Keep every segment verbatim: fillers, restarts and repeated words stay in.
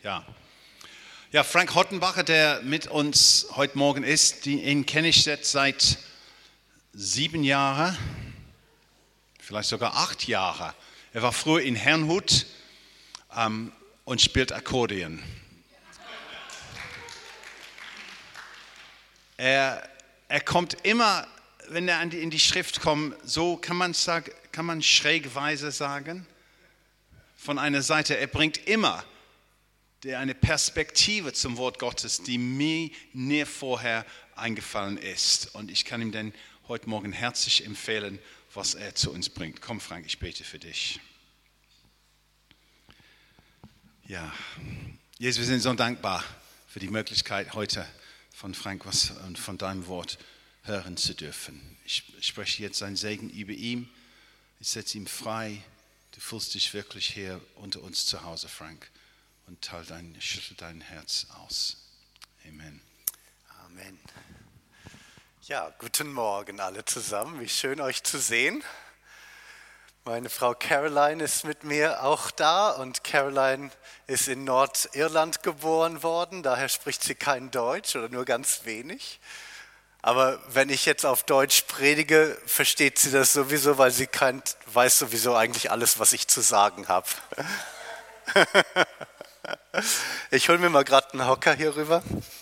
Ja. Ja, Frank Hottenbacher, der mit uns heute Morgen ist, den kenne ich jetzt seit sieben Jahren, vielleicht sogar acht Jahre. Er war früher in Herrnhut ähm, und spielt Akkordeon. Er, er kommt immer, wenn er in die Schrift kommt, so kann man sagen, kann man schrägweise sagen, von einer Seite, er bringt immer der eine Perspektive zum Wort Gottes, die mir nie vorher eingefallen ist. Und ich kann ihm dann heute Morgen herzlich empfehlen, was er zu uns bringt. Komm, Frank, ich bete für dich. Ja, Jesus, wir sind so dankbar für die Möglichkeit, heute von Frank was und von deinem Wort hören zu dürfen. Ich spreche jetzt seinen Segen über ihn. Ich setze ihn frei. Du fühlst dich wirklich hier unter uns zu Hause, Frank. Und teil dein, schüttel dein Herz aus. Amen. Amen. Ja, guten Morgen alle zusammen. Wie schön euch zu sehen. Meine Frau Caroline ist mit mir auch da und Caroline ist in Nordirland geboren worden. Daher spricht sie kein Deutsch oder nur ganz wenig. Aber wenn ich jetzt auf Deutsch predige, versteht sie das sowieso, weil sie kein, weiß sowieso eigentlich alles, was ich zu sagen habe. Ich hole mir mal gerade einen Hocker hier rüber.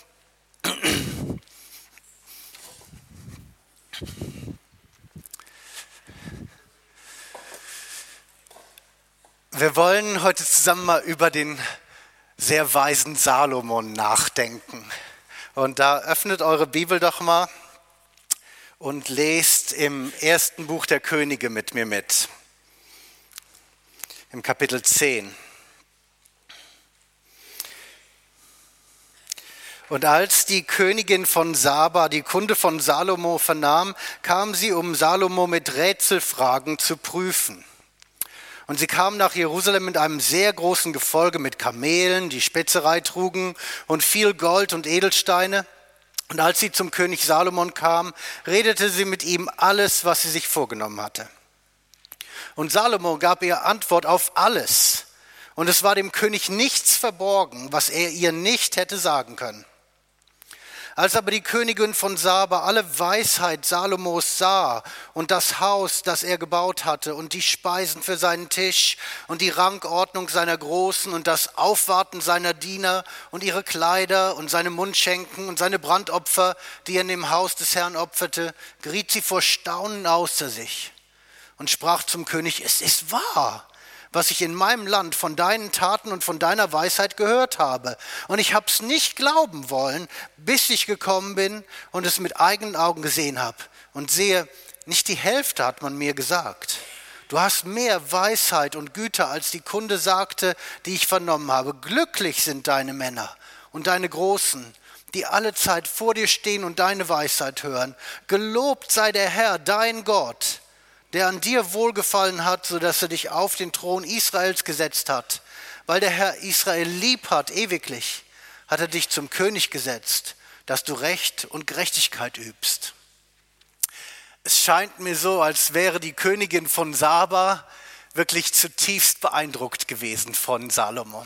Wir wollen heute zusammen mal über den sehr weisen Salomon nachdenken. Und da öffnet eure Bibel doch mal und lest im ersten Buch der Könige mit mir mit. Im Kapitel zehn. Und als die Königin von Saba die Kunde von Salomo vernahm, kam sie, um Salomo mit Rätselfragen zu prüfen. Und sie kam nach Jerusalem mit einem sehr großen Gefolge mit Kamelen, die Spezerei trugen und viel Gold und Edelsteine. Und als sie zum König Salomon kam, redete sie mit ihm alles, was sie sich vorgenommen hatte. Und Salomo gab ihr Antwort auf alles. Und es war dem König nichts verborgen, was er ihr nicht hätte sagen können. Als aber die Königin von Saba alle Weisheit Salomos sah und das Haus, das er gebaut hatte und die Speisen für seinen Tisch und die Rangordnung seiner Großen und das Aufwarten seiner Diener und ihre Kleider und seine Mundschenken und seine Brandopfer, die er in dem Haus des Herrn opferte, geriet sie vor Staunen außer sich und sprach zum König: Es ist wahr, was ich in meinem Land von deinen Taten und von deiner Weisheit gehört habe. Und ich habe es nicht glauben wollen, bis ich gekommen bin und es mit eigenen Augen gesehen habe. Und sehe, nicht die Hälfte hat man mir gesagt. Du hast mehr Weisheit und Güte, als die Kunde sagte, die ich vernommen habe. Glücklich sind deine Männer und deine Großen, die alle Zeit vor dir stehen und deine Weisheit hören. Gelobt sei der Herr, dein Gott, der an dir wohlgefallen hat, sodass er dich auf den Thron Israels gesetzt hat. Weil der Herr Israel lieb hat, ewiglich, hat er dich zum König gesetzt, dass du Recht und Gerechtigkeit übst. Es scheint mir so, als wäre die Königin von Saba wirklich zutiefst beeindruckt gewesen von Salomo.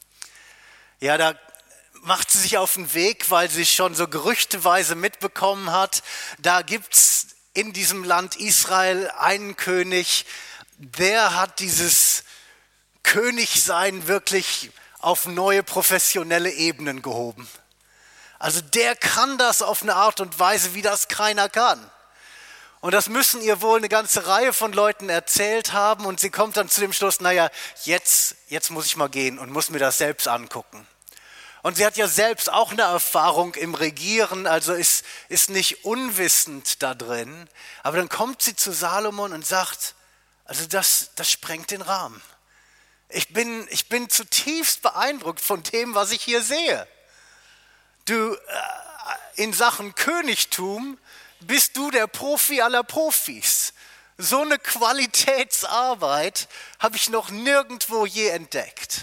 Ja, da macht sie sich auf den Weg, weil sie schon so gerüchteweise mitbekommen hat, da gibt's in diesem Land Israel einen König, der hat dieses Königsein wirklich auf neue professionelle Ebenen gehoben. Also der kann das auf eine Art und Weise, wie das keiner kann. Und das müssen ihr wohl eine ganze Reihe von Leuten erzählt haben und sie kommt dann zu dem Schluss, naja, jetzt, jetzt muss ich mal gehen und muss mir das selbst angucken. Und sie hat ja selbst auch eine Erfahrung im Regieren, also ist, ist nicht unwissend da drin. Aber dann kommt sie zu Salomon und sagt, also das, das sprengt den Rahmen. Ich bin, ich bin zutiefst beeindruckt von dem, was ich hier sehe. Du, äh, in Sachen Königtum bist du der Profi aller Profis. So eine Qualitätsarbeit habe ich noch nirgendwo je entdeckt.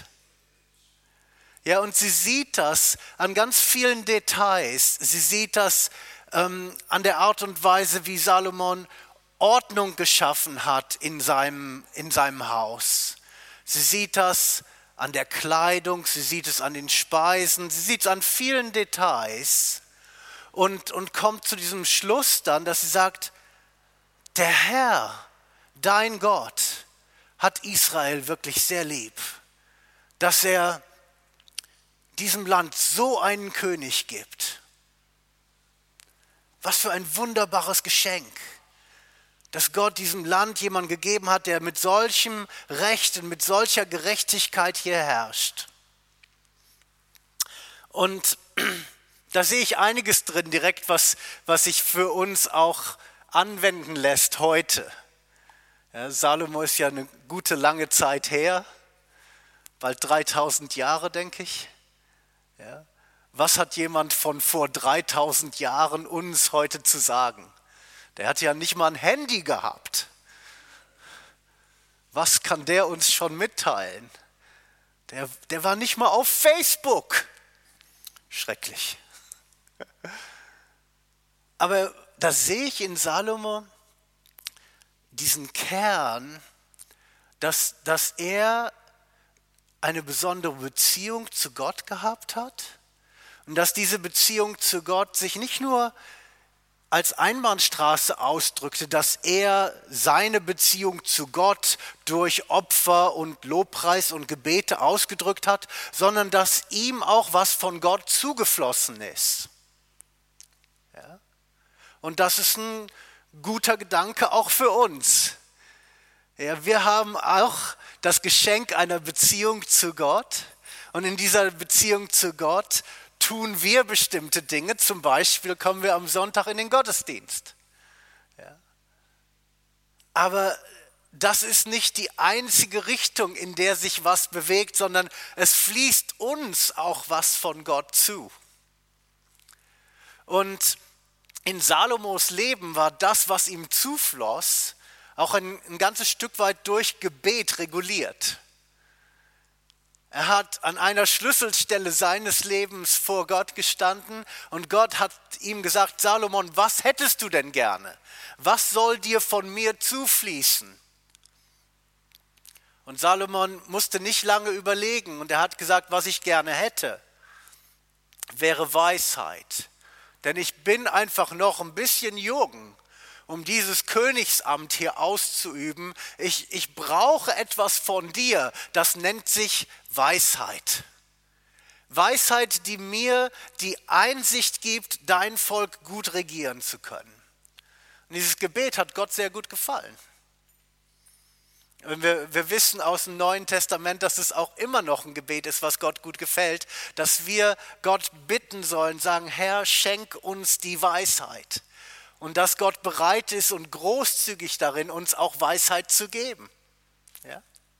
Ja, und sie sieht das an ganz vielen Details. Sie sieht das ähm, an der Art und Weise, wie Salomon Ordnung geschaffen hat in seinem, in seinem Haus. Sie sieht das an der Kleidung, sie sieht es an den Speisen, sie sieht es an vielen Details und, und kommt zu diesem Schluss dann, dass sie sagt, der Herr, dein Gott, hat Israel wirklich sehr lieb, dass er diesem Land so einen König gibt. Was für ein wunderbares Geschenk, dass Gott diesem Land jemanden gegeben hat, der mit solchem Recht und mit solcher Gerechtigkeit hier herrscht. Und da sehe ich einiges drin direkt, was, was sich für uns auch anwenden lässt heute. Ja, Salomo ist ja eine gute lange Zeit her, bald dreitausend Jahre, denke ich. Ja. Was hat jemand von vor dreitausend Jahren uns heute zu sagen? Der hat ja nicht mal ein Handy gehabt. Was kann der uns schon mitteilen? Der, der war nicht mal auf Facebook. Schrecklich. Aber da sehe ich in Salomo diesen Kern, dass, dass er eine besondere Beziehung zu Gott gehabt hat und dass diese Beziehung zu Gott sich nicht nur als Einbahnstraße ausdrückte, dass er seine Beziehung zu Gott durch Opfer und Lobpreis und Gebete ausgedrückt hat, sondern dass ihm auch was von Gott zugeflossen ist. Ja? Und das ist ein guter Gedanke auch für uns. Ja, wir haben auch das Geschenk einer Beziehung zu Gott und in dieser Beziehung zu Gott tun wir bestimmte Dinge, zum Beispiel kommen wir am Sonntag in den Gottesdienst. Ja. Aber das ist nicht die einzige Richtung, in der sich was bewegt, sondern es fließt uns auch was von Gott zu. Und in Salomos Leben war das, was ihm zufloss, auch ein, ein ganzes Stück weit durch Gebet reguliert. Er hat an einer Schlüsselstelle seines Lebens vor Gott gestanden und Gott hat ihm gesagt, Salomon, was hättest du denn gerne? Was soll dir von mir zufließen? Und Salomon musste nicht lange überlegen und er hat gesagt, was ich gerne hätte, wäre Weisheit. Denn ich bin einfach noch ein bisschen jung, um dieses Königsamt hier auszuüben. Ich, ich brauche etwas von dir, das nennt sich Weisheit. Weisheit, die mir die Einsicht gibt, dein Volk gut regieren zu können. Und dieses Gebet hat Gott sehr gut gefallen. Wir, wir wissen aus dem Neuen Testament, dass es auch immer noch ein Gebet ist, was Gott gut gefällt, dass wir Gott bitten sollen, sagen, Herr, schenk uns die Weisheit. Und dass Gott bereit ist und großzügig darin, uns auch Weisheit zu geben. Ja?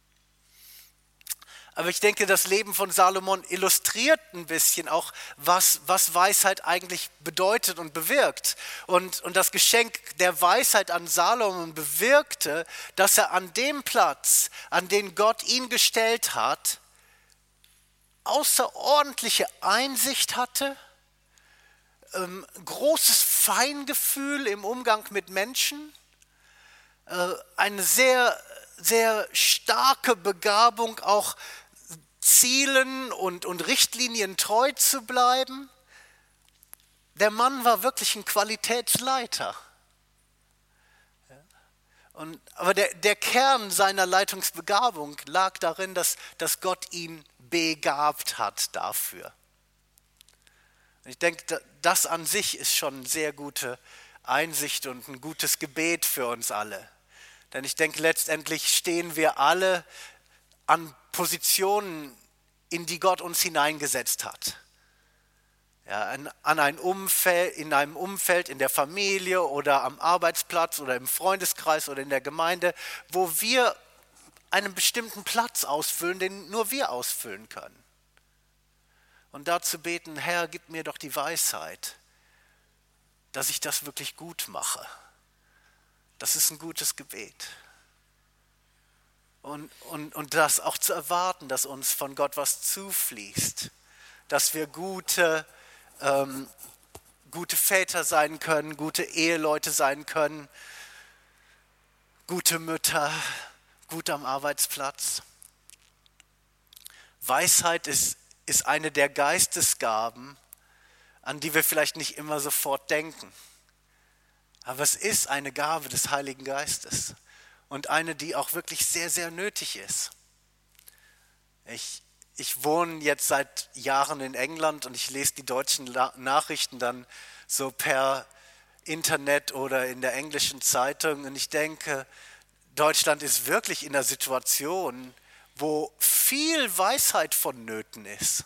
Aber ich denke, das Leben von Salomon illustriert ein bisschen auch, was, was Weisheit eigentlich bedeutet und bewirkt. Und, und das Geschenk der Weisheit an Salomon bewirkte, dass er an dem Platz, an den Gott ihn gestellt hat, außerordentliche Einsicht hatte, ähm, großes Feingefühl im Umgang mit Menschen, äh, eine sehr, sehr starke Begabung, auch Zielen und, und Richtlinien treu zu bleiben. Der Mann war wirklich ein Qualitätsleiter. Ja. Und, aber der, der Kern seiner Leitungsbegabung lag darin, dass, dass Gott ihn begabt hat dafür. Ich denke, das an sich ist schon eine sehr gute Einsicht und ein gutes Gebet für uns alle. Denn ich denke, letztendlich stehen wir alle an Positionen, in die Gott uns hineingesetzt hat. Ja, an, an ein Umfeld, in einem Umfeld, in der Familie oder am Arbeitsplatz oder im Freundeskreis oder in der Gemeinde, wo wir einen bestimmten Platz ausfüllen, den nur wir ausfüllen können. Und dazu beten, Herr, gib mir doch die Weisheit, dass ich das wirklich gut mache. Das ist ein gutes Gebet. Und, und, und das auch zu erwarten, dass uns von Gott was zufließt. Dass wir gute, ähm, gute Väter sein können, gute Eheleute sein können, gute Mütter, gut am Arbeitsplatz. Weisheit ist, ist eine der Geistesgaben, an die wir vielleicht nicht immer sofort denken. Aber es ist eine Gabe des Heiligen Geistes und eine, die auch wirklich sehr, sehr nötig ist. Ich, ich wohne jetzt seit Jahren in England und ich lese die deutschen Nachrichten dann so per Internet oder in der englischen Zeitung und ich denke, Deutschland ist wirklich in einer Situation, wo viel Weisheit vonnöten ist.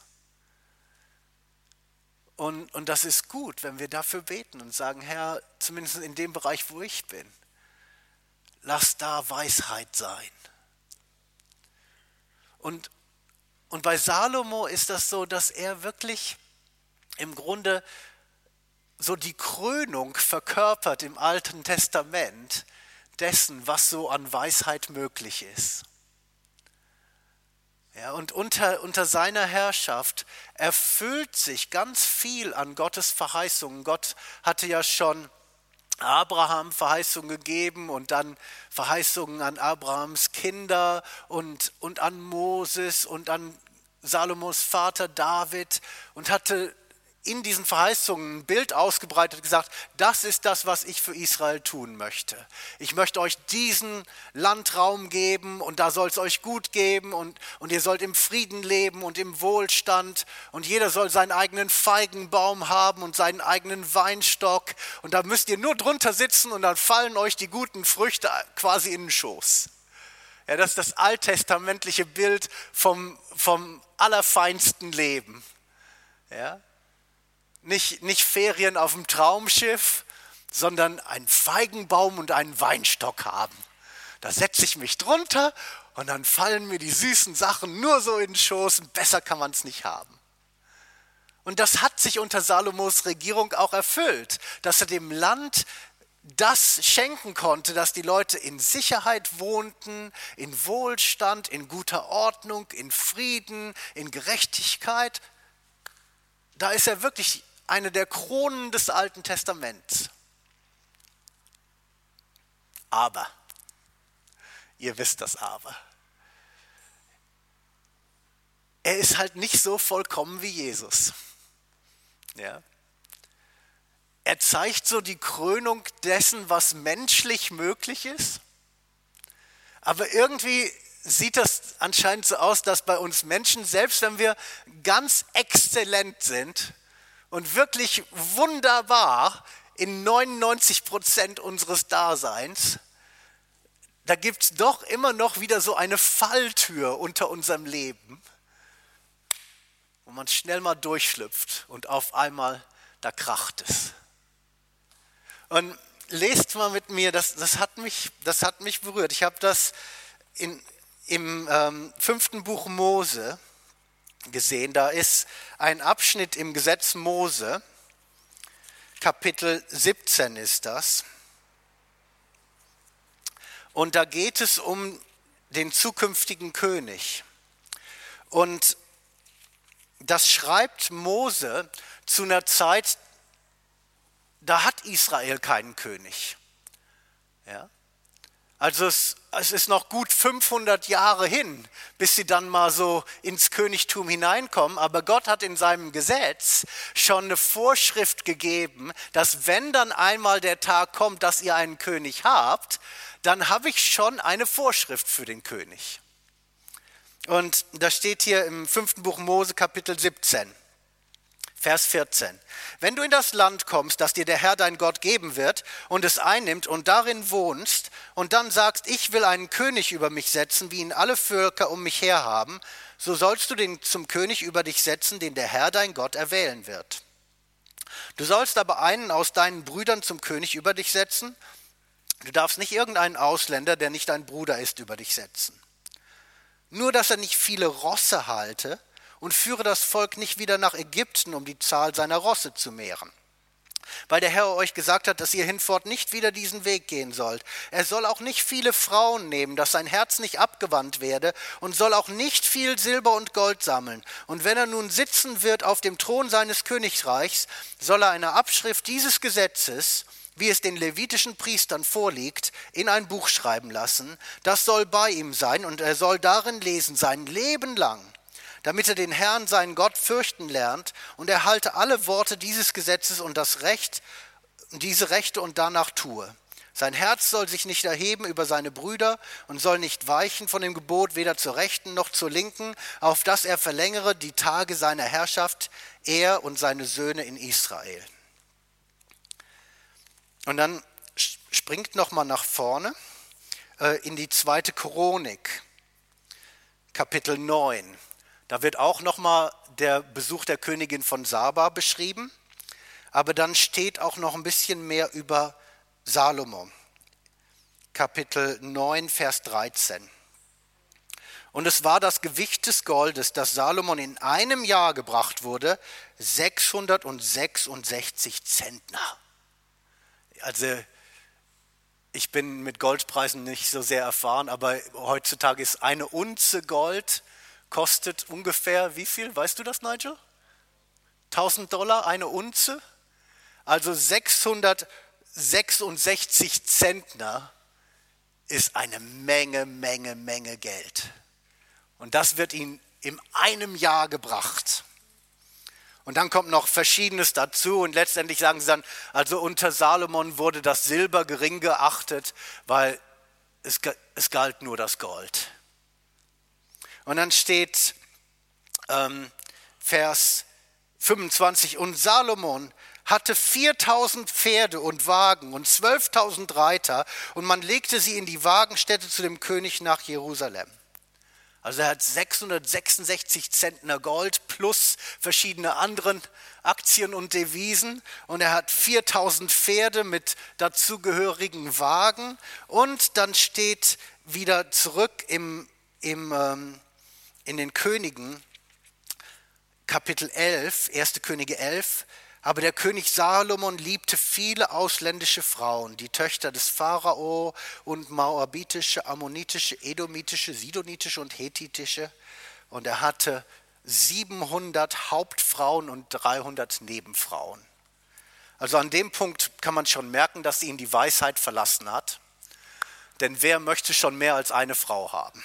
Und, und das ist gut, wenn wir dafür beten und sagen, Herr, zumindest in dem Bereich, wo ich bin, lass da Weisheit sein. Und, und bei Salomo ist das so, dass er wirklich im Grunde so die Krönung verkörpert im Alten Testament dessen, was so an Weisheit möglich ist. Ja, und unter, unter seiner Herrschaft erfüllt sich ganz viel an Gottes Verheißungen. Gott hatte ja schon Abraham Verheißungen gegeben und dann Verheißungen an Abrahams Kinder und, und an Moses und an Salomos Vater David und hatte in diesen Verheißungen ein Bild ausgebreitet und gesagt, das ist das, was ich für Israel tun möchte. Ich möchte euch diesen Landraum geben und da soll es euch gut geben und, und ihr sollt im Frieden leben und im Wohlstand und jeder soll seinen eigenen Feigenbaum haben und seinen eigenen Weinstock und da müsst ihr nur drunter sitzen und dann fallen euch die guten Früchte quasi in den Schoß. Ja, das ist das alttestamentliche Bild vom, vom allerfeinsten Leben. Ja? Nicht, nicht Ferien auf dem Traumschiff, sondern einen Feigenbaum und einen Weinstock haben. Da setze ich mich drunter und dann fallen mir die süßen Sachen nur so in den Schoß. Besser kann man es nicht haben. Und das hat sich unter Salomos Regierung auch erfüllt, dass er dem Land das schenken konnte, dass die Leute in Sicherheit wohnten, in Wohlstand, in guter Ordnung, in Frieden, in Gerechtigkeit. Da ist er wirklich eine der Kronen des Alten Testaments. Aber, ihr wisst das Aber, er ist halt nicht so vollkommen wie Jesus. Ja. Er zeigt so die Krönung dessen, was menschlich möglich ist, aber irgendwie sieht das anscheinend so aus, dass bei uns Menschen, selbst wenn wir ganz exzellent sind und wirklich wunderbar in neunundneunzig Prozent unseres Daseins, da gibt es doch immer noch wieder so eine Falltür unter unserem Leben, wo man schnell mal durchschlüpft und auf einmal, da kracht es. Und lest mal mit mir, das, das, hat, mich, das hat mich berührt. Ich habe das in, im ähm, fünften Buch Mose gesehen. Da ist ein Abschnitt im Gesetz Mose, Kapitel siebzehn ist das. Und da geht es um den zukünftigen König. Und das schreibt Mose zu einer Zeit, da hat Israel keinen König. Ja? Also es, es ist noch gut fünfhundert Jahre hin, bis sie dann mal so ins Königtum hineinkommen. Aber Gott hat in seinem Gesetz schon eine Vorschrift gegeben, dass wenn dann einmal der Tag kommt, dass ihr einen König habt, dann habe ich schon eine Vorschrift für den König. Und da steht hier im fünften Buch Mose, Kapitel siebzehn. Vers vierzehn. Wenn du in das Land kommst, das dir der Herr dein Gott geben wird und es einnimmt und darin wohnst und dann sagst, ich will einen König über mich setzen, wie ihn alle Völker um mich her haben, so sollst du den zum König über dich setzen, den der Herr dein Gott erwählen wird. Du sollst aber einen aus deinen Brüdern zum König über dich setzen. Du darfst nicht irgendeinen Ausländer, der nicht dein Bruder ist, über dich setzen. Nur, dass er nicht viele Rosse halte, und führe das Volk nicht wieder nach Ägypten, um die Zahl seiner Rosse zu mehren. Weil der Herr euch gesagt hat, dass ihr hinfort nicht wieder diesen Weg gehen sollt. Er soll auch nicht viele Frauen nehmen, dass sein Herz nicht abgewandt werde und soll auch nicht viel Silber und Gold sammeln. Und wenn er nun sitzen wird auf dem Thron seines Königreichs, soll er eine Abschrift dieses Gesetzes, wie es den levitischen Priestern vorliegt, in ein Buch schreiben lassen. Das soll bei ihm sein und er soll darin lesen sein Leben lang, damit er den Herrn, seinen Gott, fürchten lernt und er halte alle Worte dieses Gesetzes und das Recht, diese Rechte und danach tue. Sein Herz soll sich nicht erheben über seine Brüder und soll nicht weichen von dem Gebot, weder zur Rechten noch zur Linken, auf dass er verlängere die Tage seiner Herrschaft, er und seine Söhne in Israel. Und dann springt nochmal nach vorne äh, in die zweite Chronik, Kapitel neun. Da wird auch nochmal der Besuch der Königin von Saba beschrieben, aber dann steht auch noch ein bisschen mehr über Salomo. Kapitel neun, Vers dreizehn. Und es war das Gewicht des Goldes, das Salomon in einem Jahr gebracht wurde, sechshundertsechsundsechzig Zentner. Also ich bin mit Goldpreisen nicht so sehr erfahren, aber heutzutage ist eine Unze Gold, kostet ungefähr, wie viel, weißt du das, Nigel? tausend Dollar eine Unze? Also sechshundertsechsundsechzig Zentner ist eine Menge, Menge, Menge Geld. Und das wird ihm in einem Jahr gebracht. Und dann kommt noch Verschiedenes dazu und letztendlich sagen sie dann, also unter Salomon wurde das Silber gering geachtet, weil es, es galt nur das Gold. Und dann steht ähm, Vers fünfundzwanzig, und Salomon hatte viertausend Pferde und Wagen und zwölftausend Reiter und man legte sie in die Wagenstätte zu dem König nach Jerusalem. Also er hat sechshundertsechsundsechzig Zentner Gold plus verschiedene anderen Aktien und Devisen und er hat viertausend Pferde mit dazugehörigen Wagen und dann steht wieder zurück im, im, ähm, in den Königen, Kapitel elf, erste Könige elf, aber der König Salomon liebte viele ausländische Frauen, die Töchter des Pharao und moabitische, ammonitische, edomitische, sidonitische und hethitische. Und er hatte siebenhundert Hauptfrauen und dreihundert Nebenfrauen. Also an dem Punkt kann man schon merken, dass ihn die Weisheit verlassen hat. Denn wer möchte schon mehr als eine Frau haben?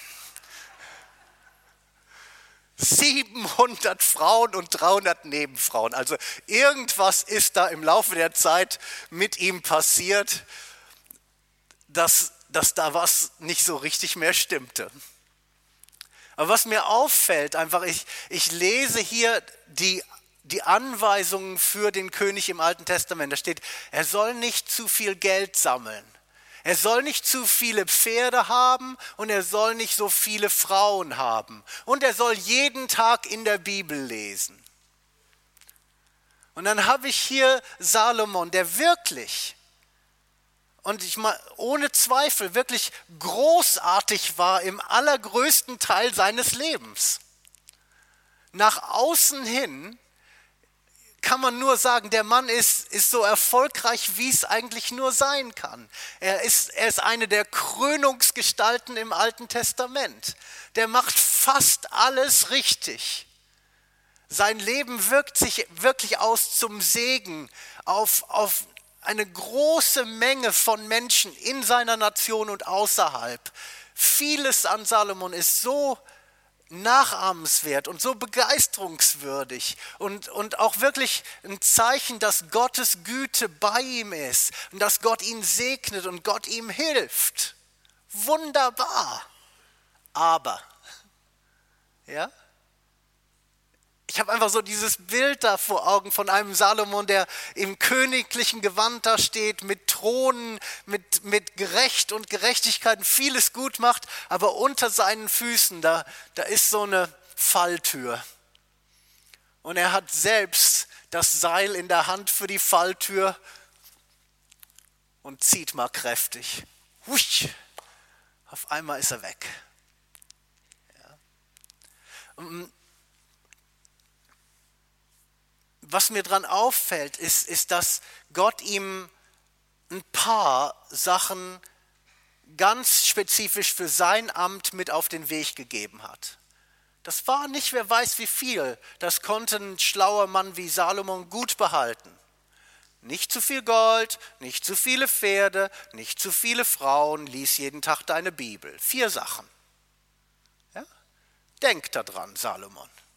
siebenhundert Frauen und dreihundert Nebenfrauen. Also irgendwas ist da im Laufe der Zeit mit ihm passiert, dass, dass da was nicht so richtig mehr stimmte. Aber was mir auffällt, einfach, ich, ich lese hier die, die Anweisungen für den König im Alten Testament. Da steht, er soll nicht zu viel Geld sammeln. Er soll nicht zu viele Pferde haben und er soll nicht so viele Frauen haben. Und er soll jeden Tag in der Bibel lesen. Und dann habe ich hier Salomon, der wirklich, und ich mal ohne Zweifel, wirklich großartig war im allergrößten Teil seines Lebens. Nach außen hin kann man nur sagen, der Mann ist, ist so erfolgreich, wie es eigentlich nur sein kann. Er ist, er ist eine der Krönungsgestalten im Alten Testament. Der macht fast alles richtig. Sein Leben wirkt sich wirklich aus zum Segen auf, auf eine große Menge von Menschen in seiner Nation und außerhalb. Vieles an Salomon ist so nachahmenswert und so begeisterungswürdig und, und auch wirklich ein Zeichen, dass Gottes Güte bei ihm ist und dass Gott ihn segnet und Gott ihm hilft. Wunderbar. Aber, ja, ich habe einfach so dieses Bild da vor Augen von einem Salomon, der im königlichen Gewand da steht, mit Thronen, mit, mit Gerecht und Gerechtigkeit vieles gut macht, aber unter seinen Füßen, da, da ist so eine Falltür. Und er hat selbst das Seil in der Hand für die Falltür und zieht mal kräftig. Husch, auf einmal ist er weg. Ja. Und was mir daran auffällt, ist, ist, dass Gott ihm ein paar Sachen ganz spezifisch für sein Amt mit auf den Weg gegeben hat. Das war nicht, wer weiß wie viel. Das konnte ein schlauer Mann wie Salomon gut behalten. Nicht zu viel Gold, nicht zu viele Pferde, nicht zu viele Frauen, lies jeden Tag deine Bibel. Vier Sachen. Ja? Denk daran, Salomon.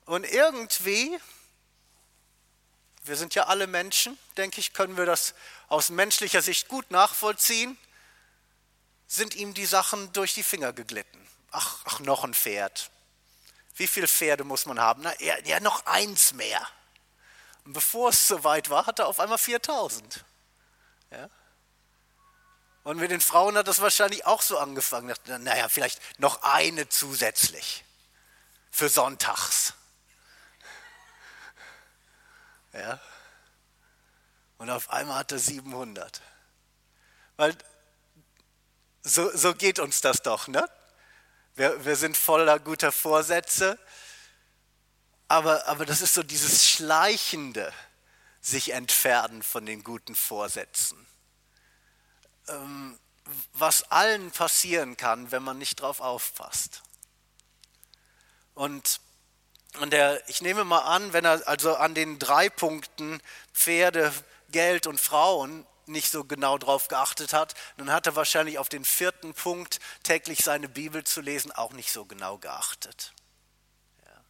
und irgendwie, wir sind ja alle Menschen, denke ich, können wir das aus menschlicher Sicht gut nachvollziehen, sind ihm die Sachen durch die Finger geglitten. Ach, ach noch ein Pferd. Wie viele Pferde muss man haben? Na, ja, ja, noch eins mehr. Und bevor es soweit war, hat er auf einmal viertausend. Ja? Und mit den Frauen hat das wahrscheinlich auch so angefangen. Naja, vielleicht noch eine zusätzlich für sonntags. Ja? Und auf einmal hat er siebenhundert. Weil so, so geht uns das doch, ne? Wir, wir sind voller guter Vorsätze, aber, aber das ist so dieses schleichende sich entfernen von den guten Vorsätzen. Ähm, was allen passieren kann, wenn man nicht drauf aufpasst. Und, und der, ich nehme mal an, wenn er also an den drei Punkten Pferde, Geld und Frauen nicht so genau drauf geachtet hat, dann hat er wahrscheinlich auf den vierten Punkt, täglich seine Bibel zu lesen, auch nicht so genau geachtet. Ja.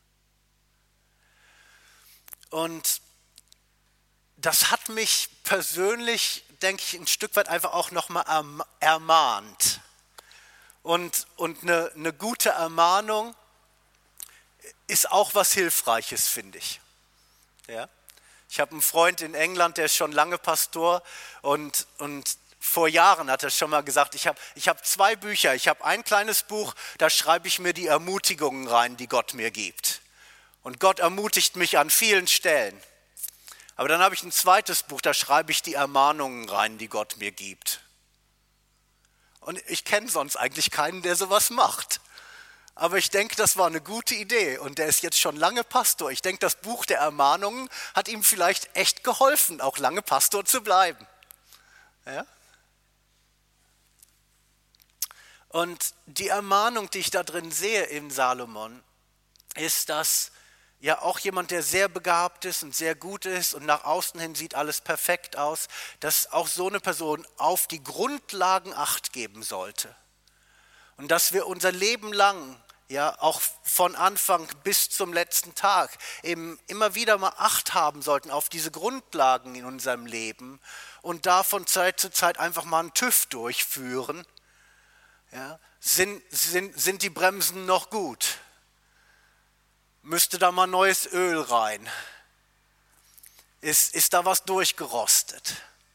Und das hat mich persönlich, denke ich, ein Stück weit einfach auch nochmal ermahnt. Und, und eine, eine gute Ermahnung ist auch was Hilfreiches, finde ich. Ja? Ich habe einen Freund in England, der ist schon lange Pastor und, und vor Jahren hat er schon mal gesagt, ich habe ich hab zwei Bücher. Ich habe ein kleines Buch, da schreibe ich mir die Ermutigungen rein, die Gott mir gibt. Und Gott ermutigt mich an vielen Stellen. Aber dann habe ich ein zweites Buch, da schreibe ich die Ermahnungen rein, die Gott mir gibt. Und ich kenne sonst eigentlich keinen, der sowas macht. Aber ich denke, das war eine gute Idee und der ist jetzt schon lange Pastor. Ich denke, das Buch der Ermahnungen hat ihm vielleicht echt geholfen, auch lange Pastor zu bleiben. Ja? Und die Ermahnung, die ich da drin sehe im Salomon, ist, dass ja auch jemand, der sehr begabt ist und sehr gut ist und nach außen hin sieht alles perfekt aus, dass auch so eine Person auf die Grundlagen Acht geben sollte. Und dass wir unser Leben lang, ja auch von Anfang bis zum letzten Tag, eben immer wieder mal Acht haben sollten auf diese Grundlagen in unserem Leben und da von Zeit zu Zeit einfach mal einen TÜV durchführen. Ja, sind, sind, sind die Bremsen noch gut? Müsste da mal neues Öl rein? Ist, ist da was durchgerostet?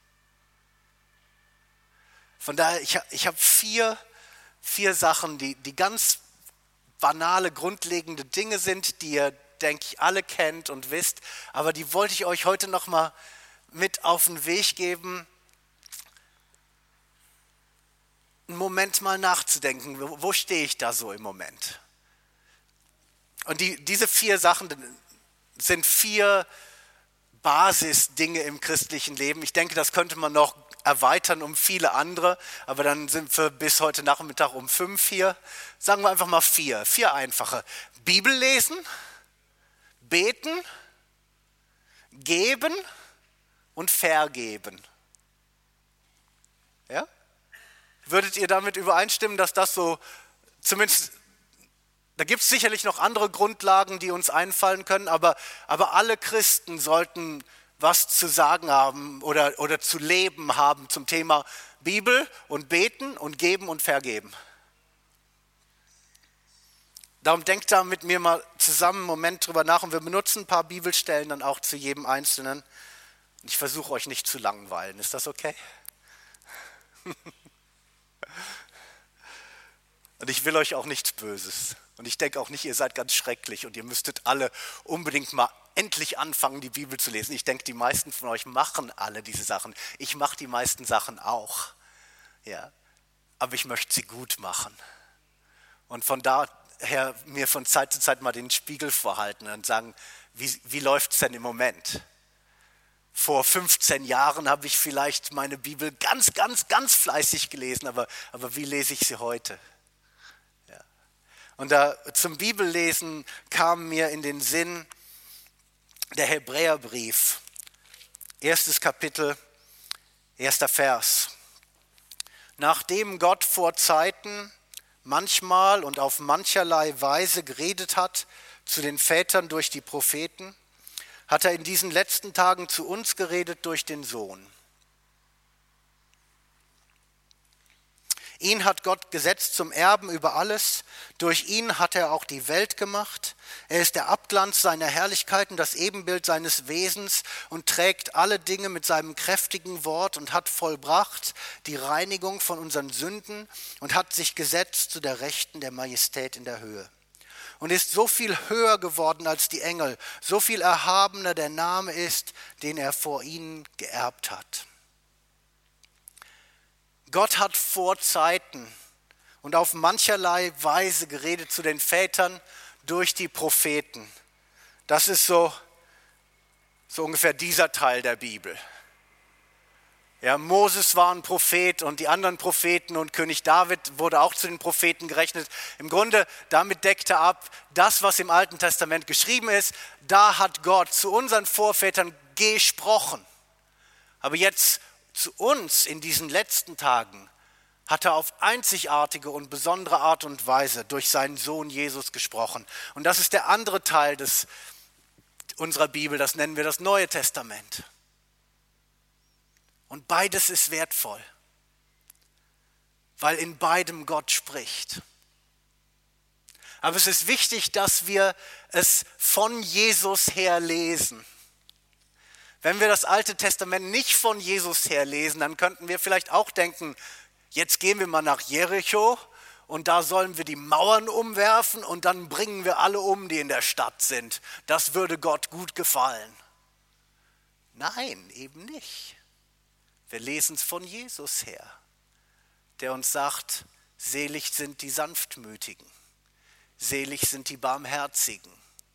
Von daher, ich, ich habe vier, vier Sachen, die, die ganz banale, grundlegende Dinge sind, die ihr, denke ich, alle kennt und wisst. Aber die wollte ich euch heute noch mal mit auf den Weg geben, einen Moment mal nachzudenken, wo, wo stehe ich da so im Moment? Und die, diese vier Sachen sind vier Basisdinge im christlichen Leben. Ich denke, das könnte man noch erweitern um viele andere, aber dann sind wir bis heute Nachmittag um fünf hier. Sagen wir einfach mal vier, vier einfache. Bibel lesen, beten, geben und vergeben. Ja? Würdet ihr damit übereinstimmen, dass das so zumindest... Da gibt es sicherlich noch andere Grundlagen, die uns einfallen können, aber, aber alle Christen sollten was zu sagen haben oder, oder zu leben haben zum Thema Bibel und Beten und Geben und Vergeben. Darum denkt da mit mir mal zusammen einen Moment drüber nach und wir benutzen ein paar Bibelstellen dann auch zu jedem Einzelnen. Ich versuche euch nicht zu langweilen, ist das okay? Und ich will euch auch nichts Böses. Und ich denke auch nicht, ihr seid ganz schrecklich und ihr müsstet alle unbedingt mal endlich anfangen, die Bibel zu lesen. Ich denke, die meisten von euch machen alle diese Sachen. Ich mache die meisten Sachen auch. Ja. Aber ich möchte sie gut machen. Und von daher mir von Zeit zu Zeit mal den Spiegel vorhalten und sagen, wie, wie läuft es denn im Moment? Vor fünfzehn Jahren habe ich vielleicht meine Bibel ganz, ganz, ganz fleißig gelesen, aber, aber wie lese ich sie heute? Und da zum Bibellesen kam mir in den Sinn der Hebräerbrief, erstes Kapitel, erster Vers. Nachdem Gott vor Zeiten manchmal und auf mancherlei Weise geredet hat zu den Vätern durch die Propheten, hat er in diesen letzten Tagen zu uns geredet durch den Sohn. Ihn hat Gott gesetzt zum Erben über alles. Durch ihn hat er auch die Welt gemacht. Er ist der Abglanz seiner Herrlichkeit und das Ebenbild seines Wesens und trägt alle Dinge mit seinem kräftigen Wort und hat vollbracht die Reinigung von unseren Sünden und hat sich gesetzt zu der Rechten der Majestät in der Höhe. Und ist so viel höher geworden als die Engel, so viel erhabener der Name ist, den er vor ihnen geerbt hat. Gott hat vor Zeiten und auf mancherlei Weise geredet zu den Vätern durch die Propheten. Das ist so, so ungefähr dieser Teil der Bibel. Ja, Moses war ein Prophet und die anderen Propheten und König David wurde auch zu den Propheten gerechnet. Im Grunde, damit deckt er ab, das, was im Alten Testament geschrieben ist, da hat Gott zu unseren Vorvätern gesprochen. Aber jetzt zu uns in diesen letzten Tagen hat er auf einzigartige und besondere Art und Weise durch seinen Sohn Jesus gesprochen. Und das ist der andere Teil des, unserer Bibel, das nennen wir das Neue Testament. Und beides ist wertvoll, weil in beidem Gott spricht. Aber es ist wichtig, dass wir es von Jesus her lesen. Wenn wir das Alte Testament nicht von Jesus her lesen, dann könnten wir vielleicht auch denken, jetzt gehen wir mal nach Jericho und da sollen wir die Mauern umwerfen und dann bringen wir alle um, die in der Stadt sind. Das würde Gott gut gefallen. Nein, eben nicht. Wir lesen es von Jesus her, der uns sagt, selig sind die Sanftmütigen, selig sind die Barmherzigen.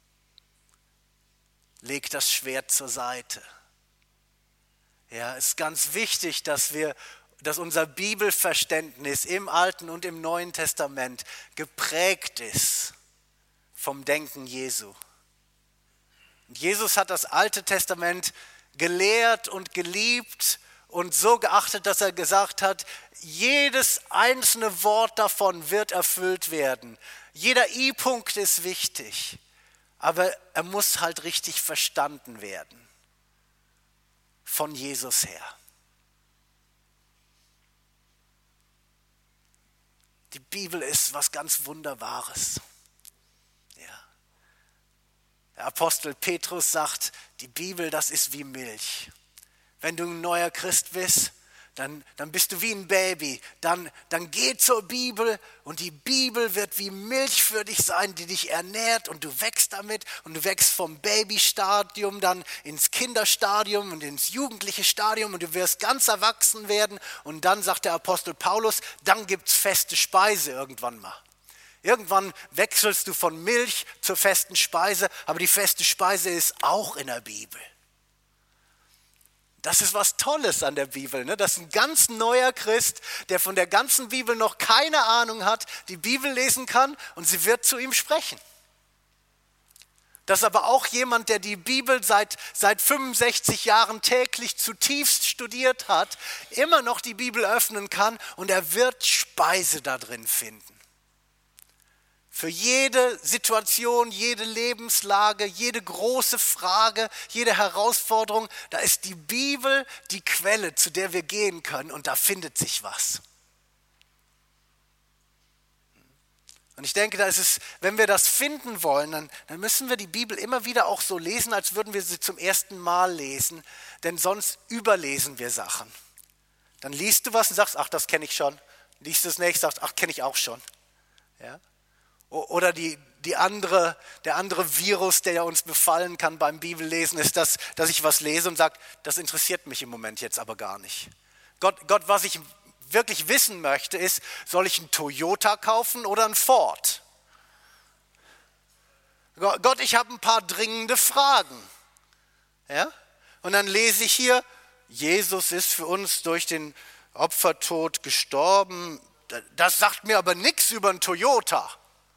Leg das Schwert zur Seite. Ja, es ist ganz wichtig, dass wir, dass unser Bibelverständnis im Alten und im Neuen Testament geprägt ist vom Denken Jesu. Und Jesus hat das Alte Testament gelehrt und geliebt und so geachtet, dass er gesagt hat, jedes einzelne Wort davon wird erfüllt werden. Jeder I-Punkt ist wichtig, aber er muss halt richtig verstanden werden. Von Jesus her. Die Bibel ist was ganz Wunderbares. Ja. Der Apostel Petrus sagt, die Bibel, das ist wie Milch. Wenn du ein neuer Christ bist, dann, dann bist du wie ein Baby. Dann, dann geh zur Bibel und die Bibel wird wie Milch für dich sein, die dich ernährt und du wächst damit und du wächst vom Babystadium dann ins Kinderstadium und ins jugendliche Stadium und du wirst ganz erwachsen werden und dann sagt der Apostel Paulus, dann gibt es feste Speise irgendwann mal. Irgendwann wechselst du von Milch zur festen Speise, aber die feste Speise ist auch in der Bibel. Das ist was Tolles an der Bibel, ne? Dass ein ganz neuer Christ, der von der ganzen Bibel noch keine Ahnung hat, die Bibel lesen kann und sie wird zu ihm sprechen. Dass aber auch jemand, der die Bibel seit, seit fünfundsechzig Jahren täglich zutiefst studiert hat, immer noch die Bibel öffnen kann und er wird Speise da drin finden. Für jede Situation, jede Lebenslage, jede große Frage, jede Herausforderung, da ist die Bibel die Quelle, zu der wir gehen können und da findet sich was. Und ich denke, da ist es, wenn wir das finden wollen, dann, dann müssen wir die Bibel immer wieder auch so lesen, als würden wir sie zum ersten Mal lesen, denn sonst überlesen wir Sachen. Dann liest du was und sagst, ach, das kenne ich schon. Liest das nächste, sagst, ach, kenne ich auch schon. Ja? Oder die, die andere, der andere Virus, der ja uns befallen kann beim Bibellesen, ist, dass, dass ich was lese und sage, das interessiert mich im Moment jetzt aber gar nicht. Gott, Gott, was ich wirklich wissen möchte, ist, soll ich einen Toyota kaufen oder einen Ford? Gott, ich habe ein paar dringende Fragen. Ja? Und dann lese ich hier, Jesus ist für uns durch den Opfertod gestorben. Das sagt mir aber nichts über einen Toyota.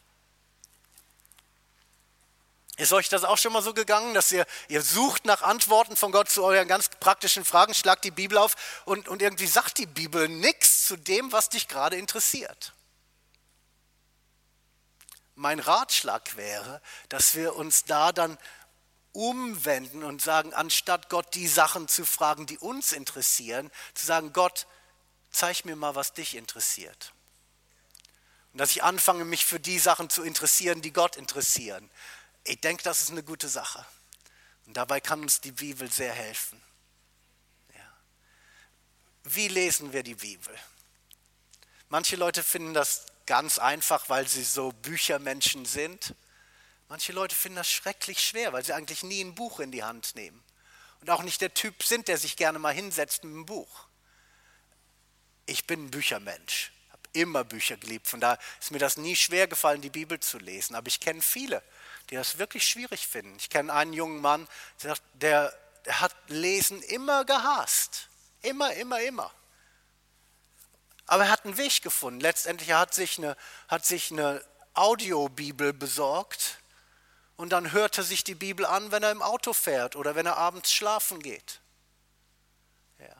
Ist euch das auch schon mal so gegangen, dass ihr, ihr sucht nach Antworten von Gott zu euren ganz praktischen Fragen, schlagt die Bibel auf und, und irgendwie sagt die Bibel nichts zu dem, was dich gerade interessiert? mein Ratschlag wäre, dass wir uns da dann umwenden und sagen, anstatt Gott die Sachen zu fragen, die uns interessieren, zu sagen, Gott, zeig mir mal, was dich interessiert. Und dass ich anfange, mich für die Sachen zu interessieren, die Gott interessieren. Ich denke, das ist eine gute Sache. Und dabei kann uns die Bibel sehr helfen. Ja. Wie lesen wir die Bibel? Manche Leute finden das ganz einfach, weil sie so Büchermenschen sind. Manche Leute finden das schrecklich schwer, weil sie eigentlich nie ein Buch in die Hand nehmen. Und auch nicht der Typ sind, der sich gerne mal hinsetzt mit einem Buch. Ich bin ein Büchermensch, habe immer Bücher geliebt. Von daher ist mir das nie schwer gefallen, die Bibel zu lesen. Aber ich kenne viele, die das wirklich schwierig finden. Ich kenne einen jungen Mann, der, sagt, der, der hat Lesen immer gehasst. Immer, immer, immer. Aber er hat einen Weg gefunden. Letztendlich hat sich eine, hat sich eine Audiobibel besorgt und dann hört er sich die Bibel an, wenn er im Auto fährt oder wenn er abends schlafen geht. Ja.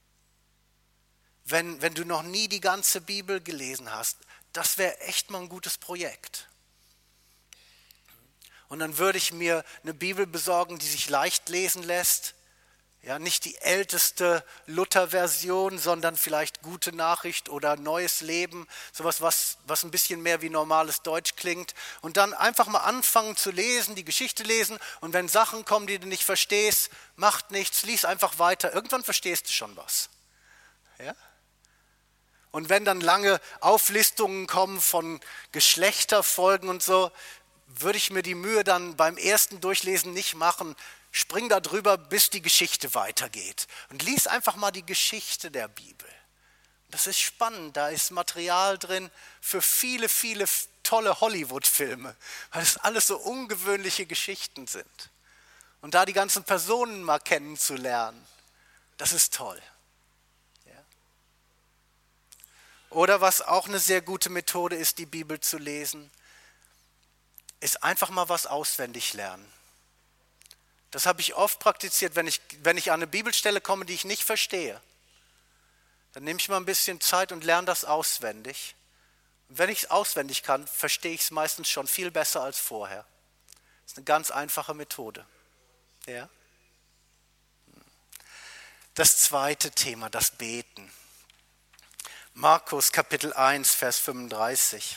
Wenn, wenn du noch nie die ganze Bibel gelesen hast, das wäre echt mal ein gutes Projekt. Und dann würde ich mir eine Bibel besorgen, die sich leicht lesen lässt. Ja, nicht die älteste Luther-Version, sondern vielleicht Gute Nachricht oder Neues Leben, sowas, was, was ein bisschen mehr wie normales Deutsch klingt. Und dann einfach mal anfangen zu lesen, die Geschichte lesen. Und wenn Sachen kommen, die du nicht verstehst, macht nichts, lies einfach weiter. Irgendwann verstehst du schon was. Ja? Und wenn dann lange Auflistungen kommen von Geschlechterfolgen und so, würde ich mir die Mühe dann beim ersten Durchlesen nicht machen. Spring da drüber, bis die Geschichte weitergeht. Und lies einfach mal die Geschichte der Bibel. Das ist spannend, da ist Material drin für viele, viele tolle Hollywood-Filme, weil es alles so ungewöhnliche Geschichten sind. Und da die ganzen Personen mal kennenzulernen, das ist toll. Ja. Oder was auch eine sehr gute Methode ist, die Bibel zu lesen, ist einfach mal was auswendig lernen. Das habe ich oft praktiziert, wenn ich, wenn ich an eine Bibelstelle komme, die ich nicht verstehe. Dann nehme ich mal ein bisschen Zeit und lerne das auswendig. Und wenn ich es auswendig kann, verstehe ich es meistens schon viel besser als vorher. Das ist eine ganz einfache Methode. Ja? Das zweite Thema, das Beten. Markus Kapitel eins, Vers fünfunddreißig.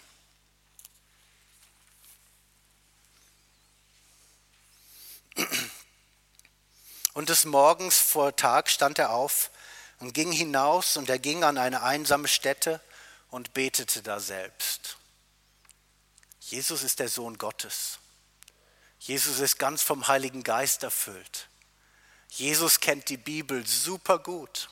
Und des Morgens vor Tag stand er auf und ging hinaus, und er ging an eine einsame Stätte und betete daselbst. Jesus ist der Sohn Gottes. Jesus ist ganz vom Heiligen Geist erfüllt. Jesus kennt die Bibel super gut.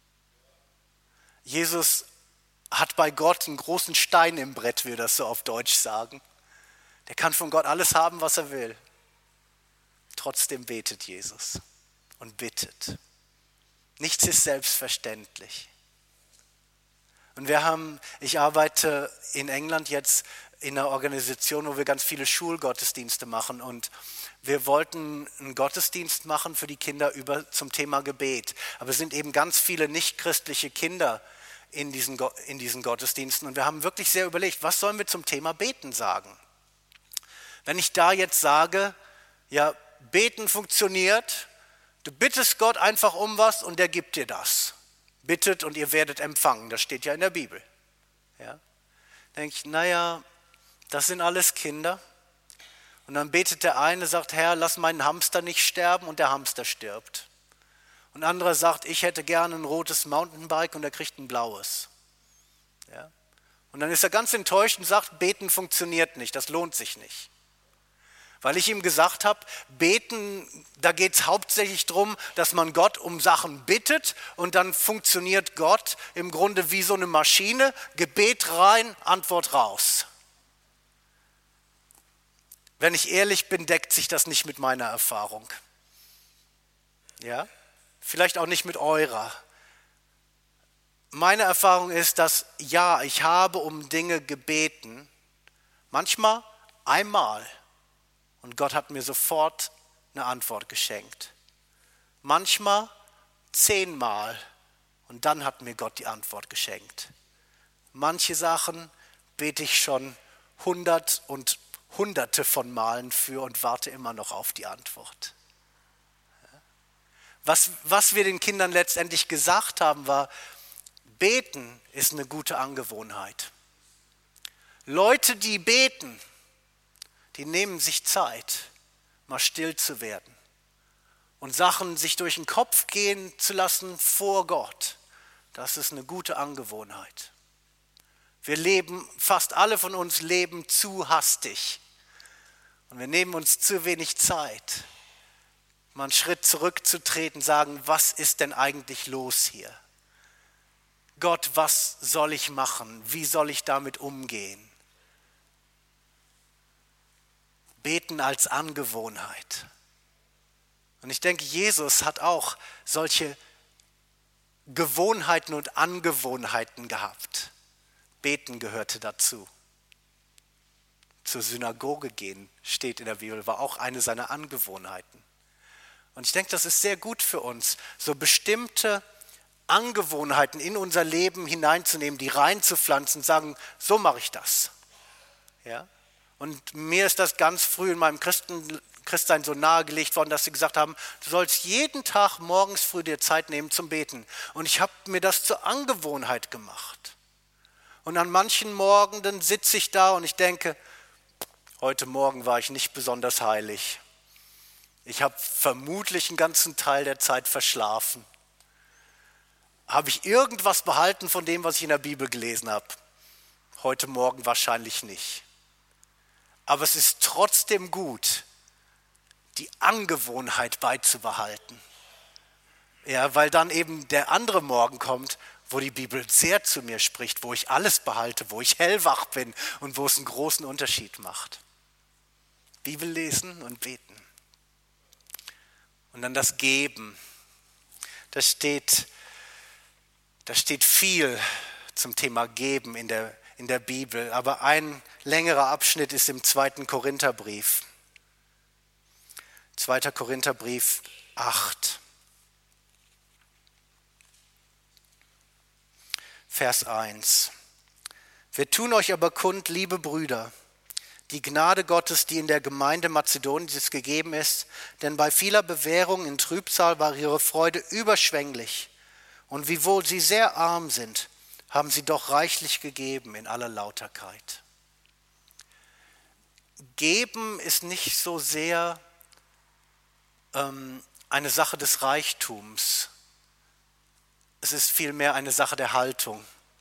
Jesus hat bei Gott einen großen Stein im Brett, wie wir das so auf Deutsch sagen. Der kann von Gott alles haben, was er will. Trotzdem betet Jesus und bittet. Nichts ist selbstverständlich. Und wir haben, ich arbeite in England jetzt in einer Organisation, wo wir ganz viele Schulgottesdienste machen, und wir wollten einen Gottesdienst machen für die Kinder über zum Thema Gebet. Aber es sind eben ganz viele nichtchristliche Kinder in diesen, in diesen Gottesdiensten, und wir haben wirklich sehr überlegt, was sollen wir zum Thema Beten sagen? Wenn ich da jetzt sage, ja, Beten funktioniert, du bittest Gott einfach um was und er gibt dir das. Bittet und ihr werdet empfangen, das steht ja in der Bibel. Ja? Denke ich, naja, das sind alles Kinder. Und dann betet der eine, sagt, Herr, lass meinen Hamster nicht sterben, und der Hamster stirbt. Und ein anderer sagt, ich hätte gerne ein rotes Mountainbike, und er kriegt ein blaues. Ja? Und dann ist er ganz enttäuscht und sagt, beten funktioniert nicht, das lohnt sich nicht. Weil ich ihm gesagt habe, beten, da geht es hauptsächlich darum, dass man Gott um Sachen bittet, und dann funktioniert Gott im Grunde wie so eine Maschine, Gebet rein, Antwort raus. Wenn ich ehrlich bin, deckt sich das nicht mit meiner Erfahrung. Ja? Vielleicht auch nicht mit eurer. Meine Erfahrung ist, dass ja, ich habe um Dinge gebeten, manchmal einmal. Und Gott hat mir sofort eine Antwort geschenkt. Manchmal zehnmal, und dann hat mir Gott die Antwort geschenkt. Manche Sachen bete ich schon hundert und hunderte von Malen für und warte immer noch auf die Antwort. Was, was wir den Kindern letztendlich gesagt haben, war, beten ist eine gute Angewohnheit. Leute, die beten, die nehmen sich Zeit, mal still zu werden und Sachen sich durch den Kopf gehen zu lassen vor Gott. Das ist eine gute Angewohnheit. Wir leben, fast alle von uns leben zu hastig und wir nehmen uns zu wenig Zeit, mal einen Schritt zurückzutreten, sagen, was ist denn eigentlich los hier? Gott, was soll ich machen? Wie soll ich damit umgehen? Beten als Angewohnheit. Und ich denke, Jesus hat auch solche Gewohnheiten und Angewohnheiten gehabt. Beten gehörte dazu. Zur Synagoge gehen, steht in der Bibel, war auch eine seiner Angewohnheiten. Und ich denke, das ist sehr gut für uns, so bestimmte Angewohnheiten in unser Leben hineinzunehmen, die reinzupflanzen und sagen, so mache ich das. Ja? Und mir ist das ganz früh in meinem Christen, Christsein so nahegelegt worden, dass sie gesagt haben, du sollst jeden Tag morgens früh dir Zeit nehmen zum Beten. Und ich habe mir das zur Angewohnheit gemacht. Und an manchen Morgen sitze ich da und ich denke, heute Morgen war ich nicht besonders heilig. Ich habe vermutlich einen ganzen Teil der Zeit verschlafen. Habe ich irgendwas behalten von dem, was ich in der Bibel gelesen habe? Heute Morgen wahrscheinlich nicht. Aber es ist trotzdem gut, die Angewohnheit beizubehalten. Ja, weil dann eben der andere Morgen kommt, wo die Bibel sehr zu mir spricht, wo ich alles behalte, wo ich hellwach bin und wo es einen großen Unterschied macht. Bibel lesen und beten. Und dann das Geben. Da steht, da steht viel zum Thema Geben in der, in der Bibel. Aber ein längerer Abschnitt ist im zweiten Korintherbrief. zweiter Korintherbrief acht. Vers eins. Wir tun euch aber kund, liebe Brüder, die Gnade Gottes, die in der Gemeinde Mazedoniens gegeben ist, denn bei vieler Bewährung in Trübsal war ihre Freude überschwänglich. Und wiewohl sie sehr arm sind, haben sie doch reichlich gegeben in aller Lauterkeit. Geben ist nicht so sehr ähm, eine Sache des Reichtums. Es ist vielmehr eine Sache der Haltung.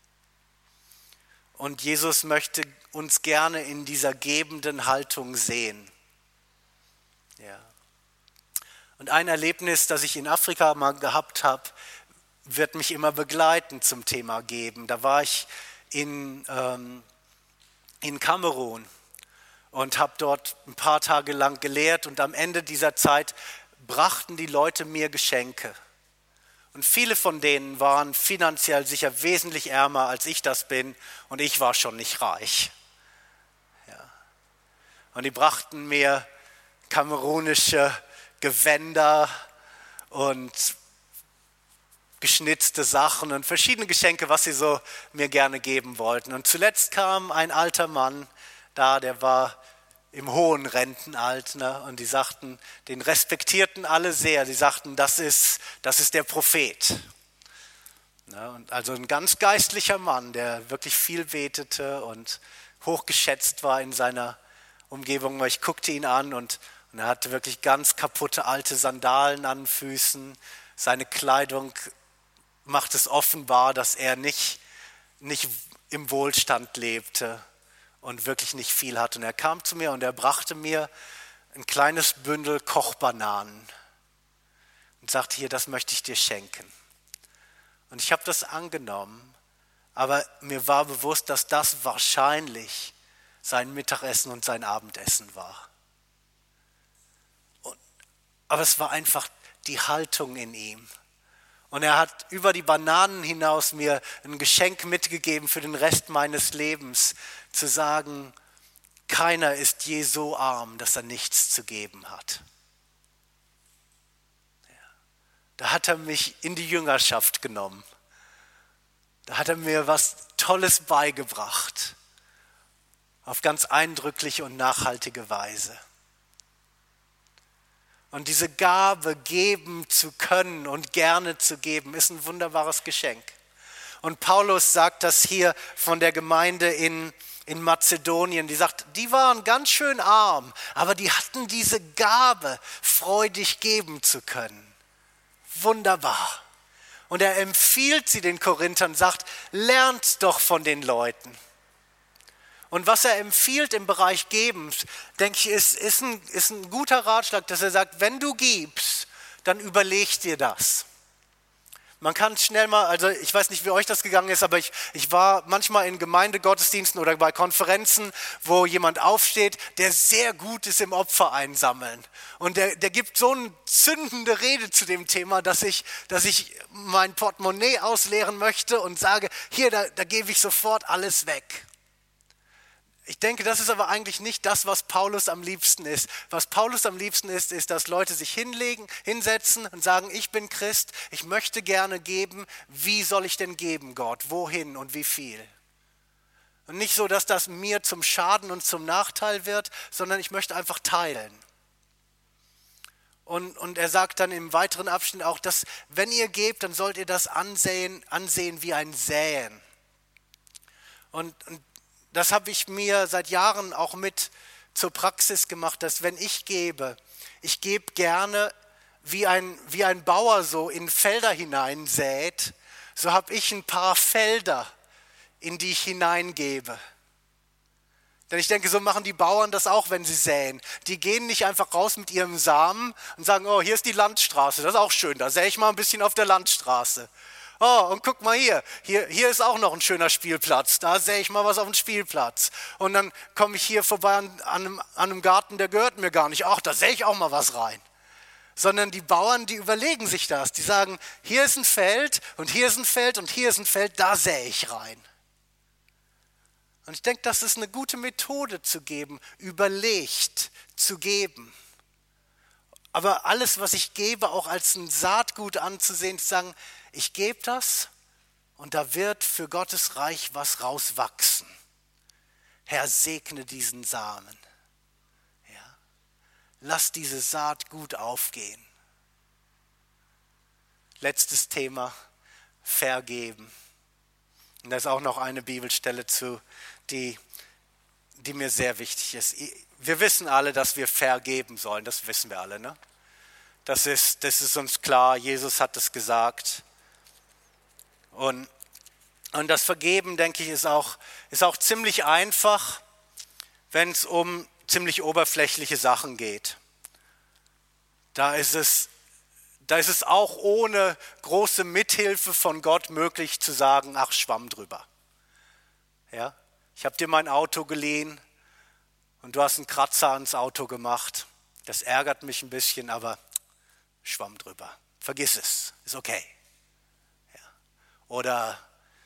Und Jesus möchte uns gerne in dieser gebenden Haltung sehen. Ja. Und ein Erlebnis, das ich in Afrika mal gehabt habe, wird mich immer begleiten zum Thema Geben. Da war ich in, ähm, in Kamerun und habe dort ein paar Tage lang gelehrt und am Ende dieser Zeit brachten die Leute mir Geschenke. Und viele von denen waren finanziell sicher wesentlich ärmer, als ich das bin, und ich war schon nicht reich. Ja. Und die brachten mir kamerunische Gewänder und geschnitzte Sachen und verschiedene Geschenke, was sie so mir gerne geben wollten. Und zuletzt kam ein alter Mann da, der war im hohen Rentenalter, und die sagten, den respektierten alle sehr. Die sagten, das ist, das ist der Prophet. Ja, und also ein ganz geistlicher Mann, der wirklich viel betete und hochgeschätzt war in seiner Umgebung. Ich guckte ihn an und, und er hatte wirklich ganz kaputte alte Sandalen an den Füßen. Seine Kleidung macht es offenbar, dass er nicht, nicht im Wohlstand lebte und wirklich nicht viel hat. Und er kam zu mir und er brachte mir ein kleines Bündel Kochbananen und sagte, hier, das möchte ich dir schenken. Und ich habe das angenommen, aber mir war bewusst, dass das wahrscheinlich sein Mittagessen und sein Abendessen war. Und, aber es war einfach die Haltung in ihm. Und er hat über die Bananen hinaus mir ein Geschenk mitgegeben für den Rest meines Lebens, zu sagen, keiner ist je so arm, dass er nichts zu geben hat. Ja. Da hat er mich in die Jüngerschaft genommen. Da hat er mir was Tolles beigebracht. auf ganz eindrückliche und nachhaltige Weise. Und diese Gabe, geben zu können und gerne zu geben, ist ein wunderbares Geschenk. Und Paulus sagt das hier von der Gemeinde in, in Mazedonien. Die sagt, die waren ganz schön arm, aber die hatten diese Gabe, freudig geben zu können. Wunderbar. Und er empfiehlt sie den Korinthern, sagt, lernt doch von den Leuten. Und was er empfiehlt im Bereich Gebens, denke ich, ist, ist, ein, ist ein guter Ratschlag, dass er sagt, wenn du gibst, dann überleg dir das. Man kann schnell mal, also ich weiß nicht, wie euch das gegangen ist, aber ich, ich war manchmal in Gemeindegottesdiensten oder bei Konferenzen, wo jemand aufsteht, der sehr gut ist im Opfer einsammeln. Und der, der gibt so eine zündende Rede zu dem Thema, dass ich, dass ich mein Portemonnaie ausleeren möchte und sage, hier, da, da gebe ich sofort alles weg. Ich denke, das ist aber eigentlich nicht das, was Paulus am liebsten ist. Was Paulus am liebsten ist, ist, dass Leute sich hinlegen, hinsetzen und sagen, ich bin Christ, ich möchte gerne geben. Wie soll ich denn geben, Gott? Wohin und wie viel? Und nicht so, dass das mir zum Schaden und zum Nachteil wird, sondern ich möchte einfach teilen. Und, und er sagt dann im weiteren Abschnitt auch, dass wenn ihr gebt, dann sollt ihr das ansehen, ansehen wie ein Säen. Und, und das habe ich mir seit Jahren auch mit zur Praxis gemacht, dass wenn ich gebe, ich gebe gerne, wie ein, wie ein Bauer so in Felder hineinsät, so habe ich ein paar Felder, in die ich hineingebe. Denn ich denke, so machen die Bauern das auch, wenn sie säen. Die gehen nicht einfach raus mit ihrem Samen und sagen, oh, hier ist die Landstraße, das ist auch schön, da sähe ich mal ein bisschen auf der Landstraße. Oh, und guck mal hier, hier, hier ist auch noch ein schöner Spielplatz, da sähe ich mal was auf dem Spielplatz. Und dann komme ich hier vorbei an, an, einem, an einem Garten, der gehört mir gar nicht. Ach, da sähe ich auch mal was rein. Sondern die Bauern, die überlegen sich das. Die sagen, hier ist ein Feld und hier ist ein Feld und hier ist ein Feld, da sähe ich rein. Und ich denke, das ist eine gute Methode zu geben, überlegt zu geben. Aber alles, was ich gebe, auch als ein Saatgut anzusehen, zu sagen, ich gebe das und da wird für Gottes Reich was rauswachsen. Herr, segne diesen Samen. Ja. Lass diese Saat gut aufgehen. Letztes Thema, vergeben. Und da ist auch noch eine Bibelstelle zu, die, die mir sehr wichtig ist. Wir wissen alle, dass wir vergeben sollen, das wissen wir alle, ne? Das ist, das ist uns klar, Jesus hat es gesagt. Und, und das Vergeben, denke ich, ist auch, ist auch ziemlich einfach, wenn es um ziemlich oberflächliche Sachen geht. Da ist es, da ist es auch ohne große Mithilfe von Gott möglich zu sagen, ach, schwamm drüber. Ja? Ich habe dir mein Auto geliehen und du hast einen Kratzer ans Auto gemacht. Das ärgert mich ein bisschen, aber schwamm drüber. Vergiss es, ist okay. Ja. Oder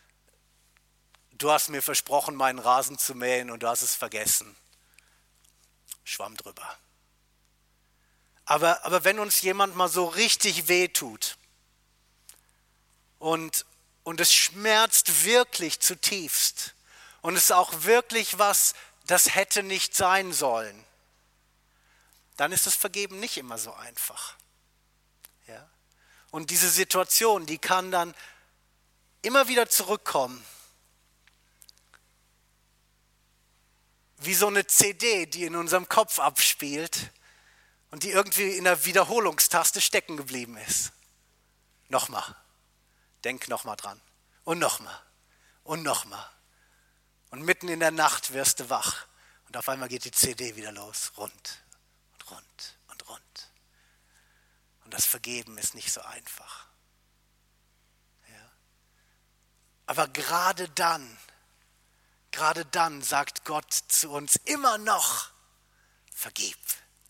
du hast mir versprochen, meinen Rasen zu mähen und du hast es vergessen. Schwamm drüber. Aber, aber wenn uns jemand mal so richtig wehtut und, und es schmerzt wirklich zutiefst und es ist auch wirklich was, das hätte nicht sein sollen, dann ist das Vergeben nicht immer so einfach. Ja? Und diese Situation, die kann dann immer wieder zurückkommen. Wie so eine C D, die in unserem Kopf abspielt und die irgendwie in der Wiederholungstaste stecken geblieben ist. Nochmal. Denk nochmal dran. Und nochmal. Und nochmal. Und mitten in der Nacht wirst du wach. Und auf einmal geht die C D wieder los. Rund und rund und rund. Und das Vergeben ist nicht so einfach. Ja. Aber gerade dann, gerade dann sagt Gott zu uns immer noch, vergib.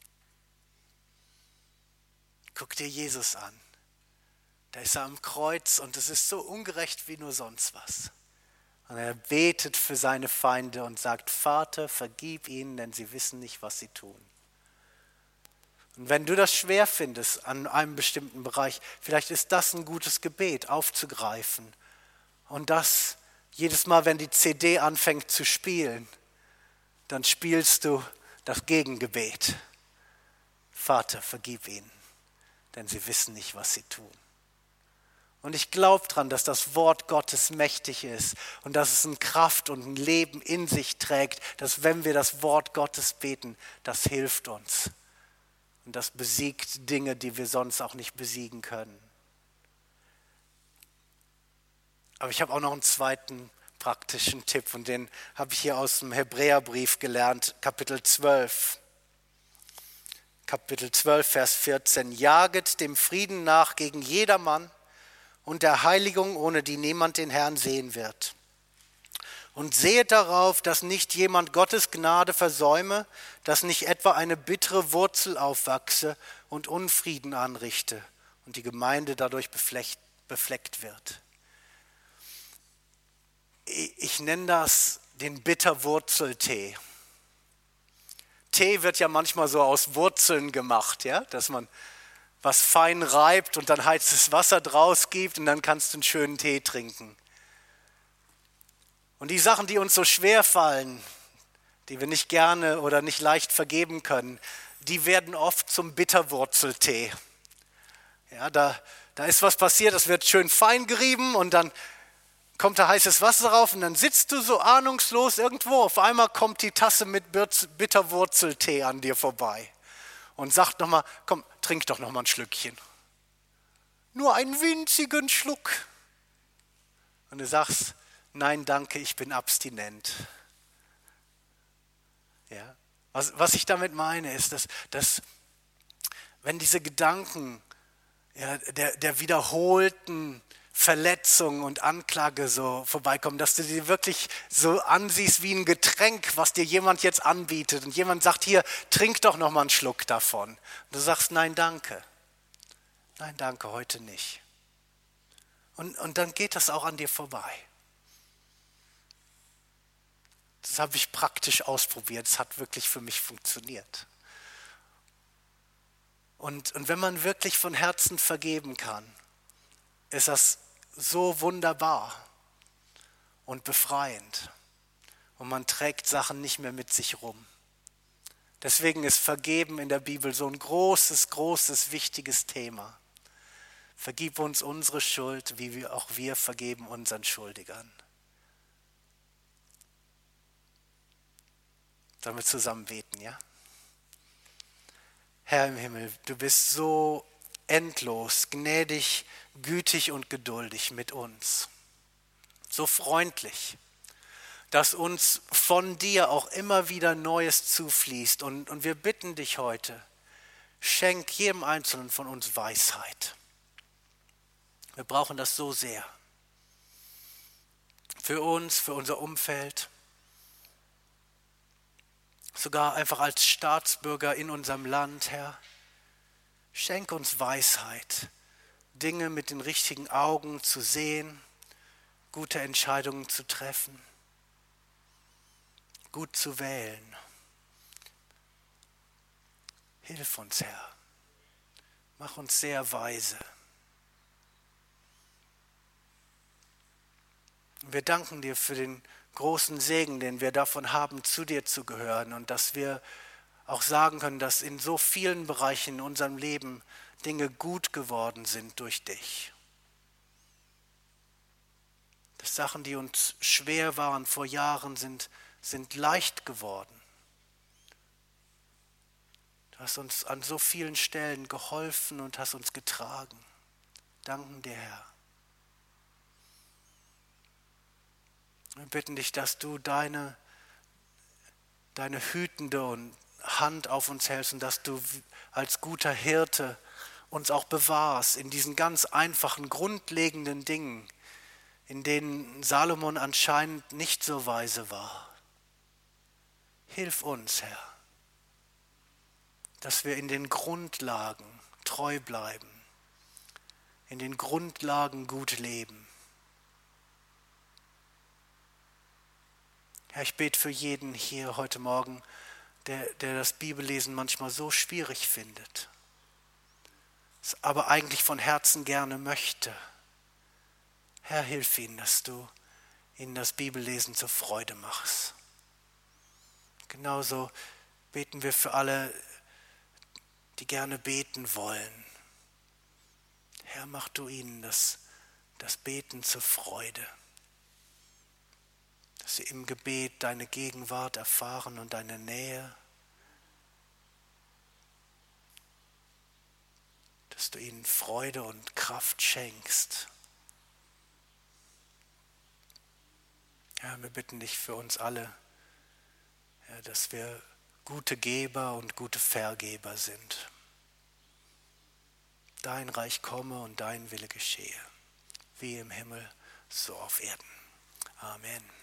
Guck dir Jesus an. Da ist er am Kreuz und es ist so ungerecht wie nur sonst was. Und er betet für seine Feinde und sagt, Vater, vergib ihnen, denn sie wissen nicht, was sie tun. Und wenn du das schwer findest an einem bestimmten Bereich, vielleicht ist das ein gutes Gebet, aufzugreifen. Und das jedes Mal, wenn die C D anfängt zu spielen, dann spielst du das Gegengebet. Vater, vergib ihnen, denn sie wissen nicht, was sie tun. Und ich glaube daran, dass das Wort Gottes mächtig ist und dass es eine Kraft und ein Leben in sich trägt, dass wenn wir das Wort Gottes beten, das hilft uns. Und das besiegt Dinge, die wir sonst auch nicht besiegen können. Aber ich habe auch noch einen zweiten praktischen Tipp und den habe ich hier aus dem Hebräerbrief gelernt, Kapitel zwölf. Kapitel zwölf, Vers vierzehn. Jaget dem Frieden nach gegen jedermann und der Heiligung, ohne die niemand den Herrn sehen wird. Und sehet darauf, dass nicht jemand Gottes Gnade versäume, dass nicht etwa eine bittere Wurzel aufwachse und Unfrieden anrichte und die Gemeinde dadurch befleckt, befleckt wird. Ich nenne das den Bitterwurzeltee. Tee wird ja manchmal so aus Wurzeln gemacht, ja, dass man was fein reibt und dann heißes Wasser draus gibt und dann kannst du einen schönen Tee trinken. Und die Sachen, die uns so schwer fallen, die wir nicht gerne oder nicht leicht vergeben können, die werden oft zum Bitterwurzeltee. Ja, da, da ist was passiert, das wird schön fein gerieben und dann kommt da heißes Wasser drauf und dann sitzt du so ahnungslos irgendwo. Auf einmal kommt die Tasse mit Bitterwurzeltee an dir vorbei und sagt nochmal, komm, trink doch nochmal ein Schlückchen. Nur einen winzigen Schluck. Und du sagst, nein, danke, ich bin abstinent. Ja? Was, was ich damit meine, ist, dass, dass wenn diese Gedanken ja, der, der wiederholten Verletzung und Anklage so vorbeikommen, dass du sie wirklich so ansiehst wie ein Getränk, was dir jemand jetzt anbietet und jemand sagt, hier, trink doch noch mal einen Schluck davon. Und du sagst, nein, danke. Nein, danke, heute nicht. Und, und dann geht das auch an dir vorbei. Das habe ich praktisch ausprobiert, es hat wirklich für mich funktioniert. Und, und wenn man wirklich von Herzen vergeben kann, ist das so wunderbar und befreiend. Und man trägt Sachen nicht mehr mit sich rum. Deswegen ist Vergeben in der Bibel so ein großes, großes, wichtiges Thema. Vergib uns unsere Schuld, wie wir auch wir vergeben unseren Schuldigern. Sollen wir zusammen beten, ja? Herr im Himmel, du bist so endlos, gnädig, gütig und geduldig mit uns. So freundlich, dass uns von dir auch immer wieder Neues zufließt. Und, und wir bitten dich heute, schenk jedem Einzelnen von uns Weisheit. Wir brauchen das so sehr. Für uns, für unser Umfeld, sogar einfach als Staatsbürger in unserem Land, Herr. Schenk uns Weisheit, Dinge mit den richtigen Augen zu sehen, gute Entscheidungen zu treffen, gut zu wählen. Hilf uns, Herr. Mach uns sehr weise. Wir danken dir für den großen Segen, den wir davon haben, zu dir zu gehören und dass wir auch sagen können, dass in so vielen Bereichen in unserem Leben Dinge gut geworden sind durch dich. Dass Sachen, die uns schwer waren vor Jahren, sind, sind leicht geworden. Du hast uns an so vielen Stellen geholfen und hast uns getragen. Danken dir, Herr. Wir bitten dich, dass du deine, deine hütende und Hand auf uns hältst und dass du als guter Hirte uns auch bewahrst in diesen ganz einfachen, grundlegenden Dingen, in denen Salomon anscheinend nicht so weise war. Hilf uns, Herr, dass wir in den Grundlagen treu bleiben, in den Grundlagen gut leben. Herr, ich bete für jeden hier heute Morgen, der, der das Bibellesen manchmal so schwierig findet, es aber eigentlich von Herzen gerne möchte. Herr, hilf ihnen, dass du ihnen das Bibellesen zur Freude machst. Genauso beten wir für alle, die gerne beten wollen. Herr, mach du ihnen das, das Beten zur Freude. Dass sie im Gebet deine Gegenwart erfahren und deine Nähe. Dass du ihnen Freude und Kraft schenkst. Ja, wir bitten dich für uns alle, ja, dass wir gute Geber und gute Vergeber sind. Dein Reich komme und dein Wille geschehe, wie im Himmel, so auf Erden. Amen.